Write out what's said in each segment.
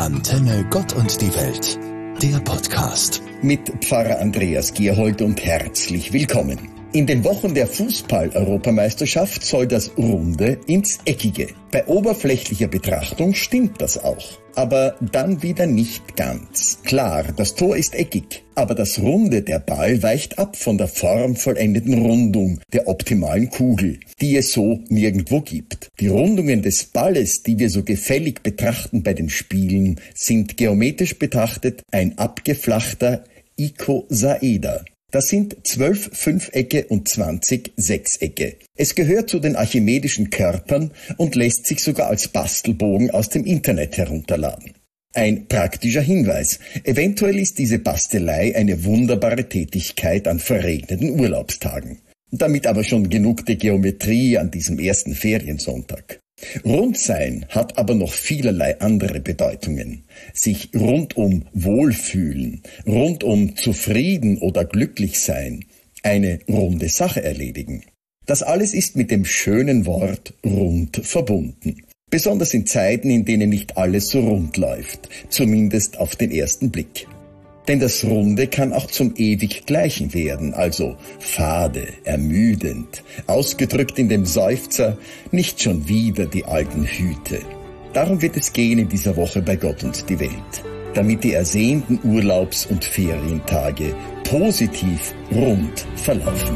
Antenne Gott und die Welt, der Podcast. Mit Pfarrer Andreas Gerhold und herzlich willkommen. In den Wochen der Fußball-Europameisterschaft soll das Runde ins Eckige. Bei oberflächlicher Betrachtung stimmt das auch. Aber dann wieder nicht ganz. Klar, das Tor ist eckig, aber das Runde der Ball weicht ab von der formvollendeten Rundung der optimalen Kugel, die es so nirgendwo gibt. Die Rundungen des Balles, die wir so gefällig betrachten bei den Spielen, sind geometrisch betrachtet ein abgeflachter Icosaeder. Das sind 12 Fünfecke und 20 Sechsecke. Es gehört zu den archimedischen Körpern und lässt sich sogar als Bastelbogen aus dem Internet herunterladen. Ein praktischer Hinweis. Eventuell ist diese Bastelei eine wunderbare Tätigkeit an verregneten Urlaubstagen. Damit aber schon genug der Geometrie an diesem ersten Feriensonntag. Rundsein hat aber noch vielerlei andere Bedeutungen. Sich rundum wohlfühlen, rundum zufrieden oder glücklich sein, eine runde Sache erledigen. Das alles ist mit dem schönen Wort rund verbunden. Besonders in Zeiten, in denen nicht alles so rund läuft, zumindest auf den ersten Blick. Denn das Runde kann auch zum ewig Gleichen werden, also fade, ermüdend, ausgedrückt in dem Seufzer, nicht schon wieder die alten Hüte. Darum wird es gehen in dieser Woche bei Gott und die Welt, damit die ersehnten Urlaubs- und Ferientage positiv rund verlaufen.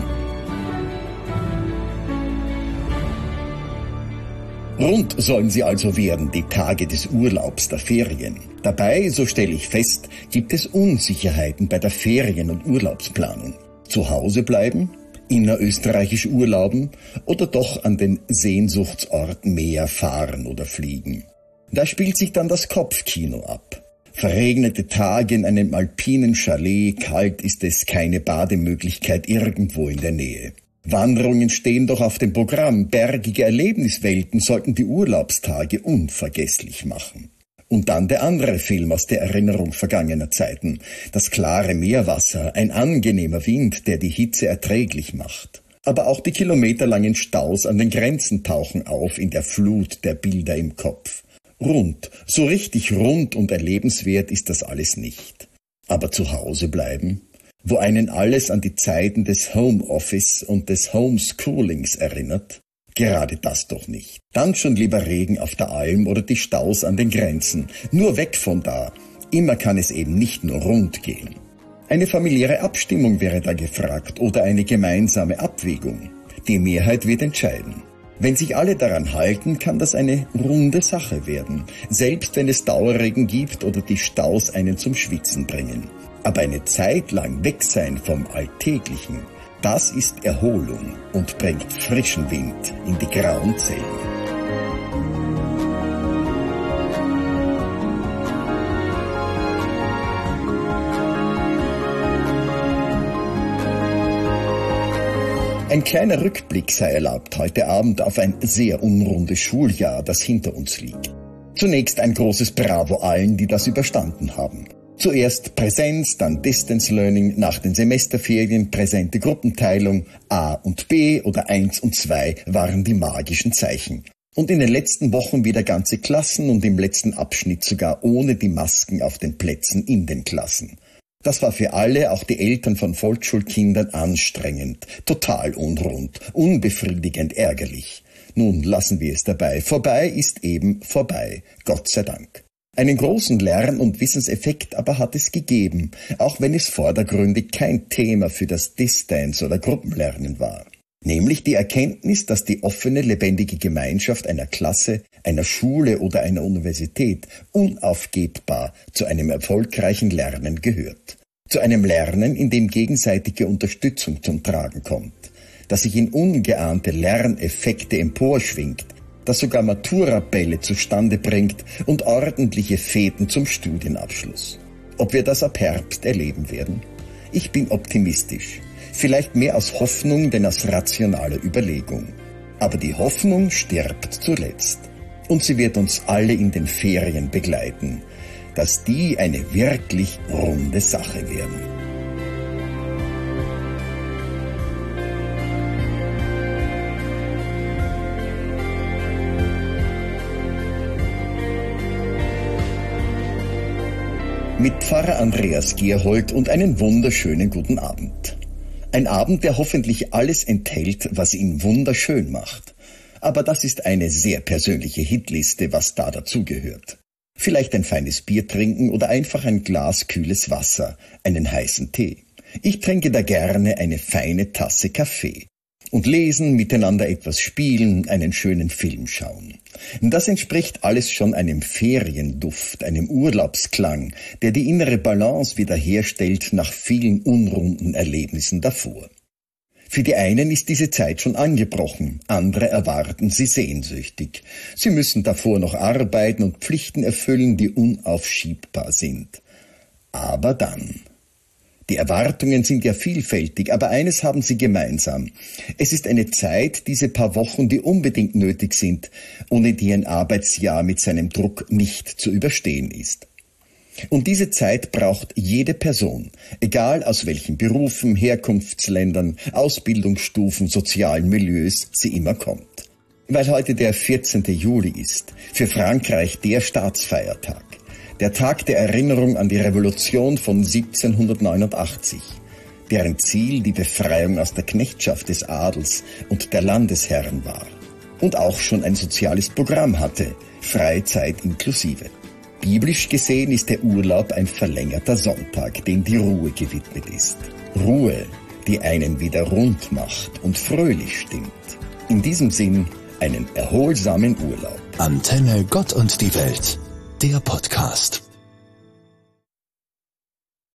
Rund sollen sie also werden, die Tage des Urlaubs, der Ferien. Dabei, so stelle ich fest, gibt es Unsicherheiten bei der Ferien- und Urlaubsplanung. Zu Hause bleiben, innerösterreichisch urlauben oder doch an den Sehnsuchtsort Meer fahren oder fliegen. Da spielt sich dann das Kopfkino ab. Verregnete Tage in einem alpinen Chalet, kalt ist es, keine Bademöglichkeit irgendwo in der Nähe. Wanderungen stehen doch auf dem Programm, bergige Erlebniswelten sollten die Urlaubstage unvergesslich machen. Und dann der andere Film aus der Erinnerung vergangener Zeiten, das klare Meerwasser, ein angenehmer Wind, der die Hitze erträglich macht. Aber auch die kilometerlangen Staus an den Grenzen tauchen auf in der Flut der Bilder im Kopf. Rund, so richtig rund und erlebenswert ist das alles nicht. Aber zu Hause bleiben? Wo einen alles an die Zeiten des Homeoffice und des Homeschoolings erinnert? Gerade das doch nicht. Dann schon lieber Regen auf der Alm oder die Staus an den Grenzen. Nur weg von da. Immer kann es eben nicht nur rund gehen. Eine familiäre Abstimmung wäre da gefragt oder eine gemeinsame Abwägung. Die Mehrheit wird entscheiden. Wenn sich alle daran halten, kann das eine runde Sache werden. Selbst wenn es Dauerregen gibt oder die Staus einen zum Schwitzen bringen. Aber eine Zeit lang weg sein vom Alltäglichen, das ist Erholung und bringt frischen Wind in die grauen Zellen. Ein kleiner Rückblick sei erlaubt heute Abend auf ein sehr unrundes Schuljahr, das hinter uns liegt. Zunächst ein großes Bravo allen, die das überstanden haben. Zuerst Präsenz, dann Distance Learning, nach den Semesterferien präsente Gruppenteilung, A und B oder 1 und 2 waren die magischen Zeichen. Und in den letzten Wochen wieder ganze Klassen und im letzten Abschnitt sogar ohne die Masken auf den Plätzen in den Klassen. Das war für alle, auch die Eltern von Volksschulkindern, anstrengend, total unrund, unbefriedigend, ärgerlich. Nun lassen wir es dabei. Vorbei ist eben vorbei, Gott sei Dank. Einen großen Lern- und Wissenseffekt aber hat es gegeben, auch wenn es vordergründig kein Thema für das Distance- oder Gruppenlernen war. Nämlich die Erkenntnis, dass die offene, lebendige Gemeinschaft einer Klasse, einer Schule oder einer Universität unaufgebbar zu einem erfolgreichen Lernen gehört. Zu einem Lernen, in dem gegenseitige Unterstützung zum Tragen kommt, das sich in ungeahnte Lerneffekte emporschwingt, das sogar Maturabälle zustande bringt und ordentliche Feten zum Studienabschluss. Ob wir das ab Herbst erleben werden? Ich bin optimistisch. Vielleicht mehr aus Hoffnung, denn aus rationaler Überlegung. Aber die Hoffnung stirbt zuletzt. Und sie wird uns alle in den Ferien begleiten, dass die eine wirklich runde Sache werden. mit Pfarrer Andreas Gerhold und einen wunderschönen guten Abend. Ein Abend, der hoffentlich alles enthält, was ihn wunderschön macht. Aber das ist eine sehr persönliche Hitliste, was da dazugehört. Vielleicht ein feines Bier trinken oder einfach ein Glas kühles Wasser, einen heißen Tee. Ich trinke da gerne eine feine Tasse Kaffee. Und lesen, miteinander etwas spielen, einen schönen Film schauen. Das entspricht alles schon einem Ferienduft, einem Urlaubsklang, der die innere Balance wiederherstellt nach vielen unrunden Erlebnissen davor. Für die einen ist diese Zeit schon angebrochen, andere erwarten sie sehnsüchtig. Sie müssen davor noch arbeiten und Pflichten erfüllen, die unaufschiebbar sind. Aber dann... Die Erwartungen sind ja vielfältig, aber eines haben sie gemeinsam. Es ist eine Zeit, diese paar Wochen, die unbedingt nötig sind, ohne die ein Arbeitsjahr mit seinem Druck nicht zu überstehen ist. Und diese Zeit braucht jede Person, egal aus welchen Berufen, Herkunftsländern, Ausbildungsstufen, sozialen Milieus sie immer kommt. Weil heute der 14. Juli ist, für Frankreich der Staatsfeiertag. Der Tag der Erinnerung an die Revolution von 1789, deren Ziel die Befreiung aus der Knechtschaft des Adels und der Landesherren war und auch schon ein soziales Programm hatte, Freizeit inklusive. Biblisch gesehen ist der Urlaub ein verlängerter Sonntag, dem die Ruhe gewidmet ist. Ruhe, die einen wieder rund macht und fröhlich stimmt. In diesem Sinn einen erholsamen Urlaub. Antenne Gott und die Welt. Der Podcast.